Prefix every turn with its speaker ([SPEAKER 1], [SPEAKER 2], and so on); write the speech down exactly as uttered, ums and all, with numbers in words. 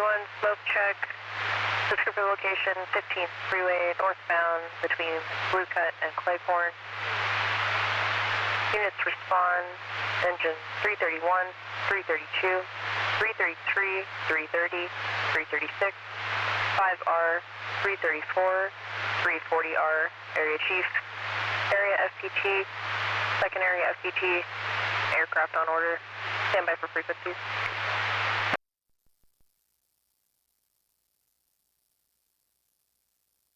[SPEAKER 1] one, smoke check. Descriptive location, fifteenth Freeway, northbound between Blue Cut and Claycorn. Units respond, engine three thirty-one, three thirty-two, three thirty-three, three thirty, three thirty-six, five R, three thirty-four, three forty R, area chief, area F P T, second area F P T, aircraft on order, standby for frequencies.